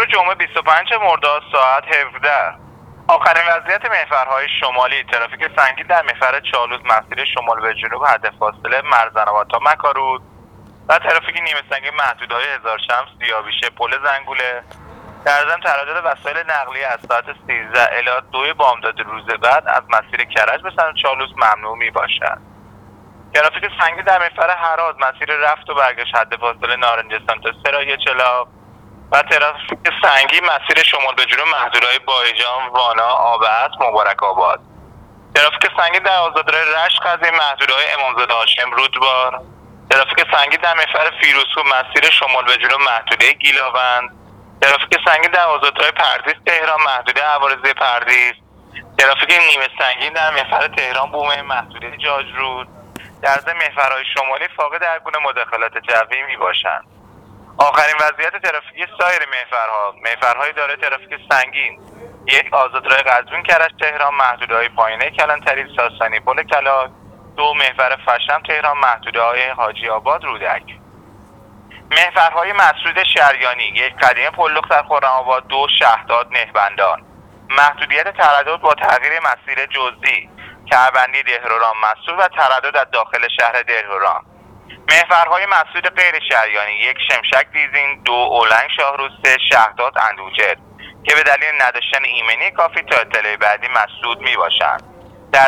جمعه 25 مرداد ساعت 17 آخرین وضعیت محورهای شمالی ترافیک سنگین در محور چالوس مسیر شمال به جنوب حد فاصله مرزن‌آباد تا مکارود و ترافیک نیمه سنگین محدودهای هزار شمس دیابیشه پل زنگوله. در ضمن تردد وسایل نقلیه از ساعت 13 الی 2 بامداد روز بعد از مسیر کرج به سمت چالوس ممنوع می باشد. ترافیک سنگین در محور هراز مسیر رفت و برگشت حد فاصله نارنجستان تا سرای چلاق و ترافیک سنگین مسیر شمال به جنوب محدودهای بایجان، وانا، آبعصر، مبارک آباد. ترافیک سنگین در آزادراه رشت قزوین محدودهای امامزاده هاشم رودبار. ترافیک سنگین در محور فیروزکوه مسیر شمال به جنوب محدوده گیلاوند. ترافیک سنگین در آزادراه پردیس تهران محدوده عوارضی پردیس. ترافیک نیمه سنگین در محور تهران بومه محدوده جاجرود. در ضمن محورهای شمالی فاقد هر گونه مداخلات جوی می باشند. آخرین وضعیت ترافیکی سایر محورهای دارای ترافیک سنگین: 1 آزادراه قزوین کرج تهران محدوده‌های پایینه کلانتری ساسانی پل کلاغ. 2 محور فشم تهران محدوده‌های حاجی آباد رودک. محورهای مسدود شریانی: 1 قدیمی پلخ در خرم‌آباد. 2 شهداد نهبندان. محدودیت تردد با تغییر مسیر جزئی: کعبندی دهروران مسدود و تردد در داخل شهر دهروران. محورهای مسدود غیر شریانی: 1 شمشک دیزین. 2 اولنگ شاهروز. 3 شهداد اندوجر که به دلیل نداشتن ایمنی کافی تا اطلاع بعدی مسدود می باشند.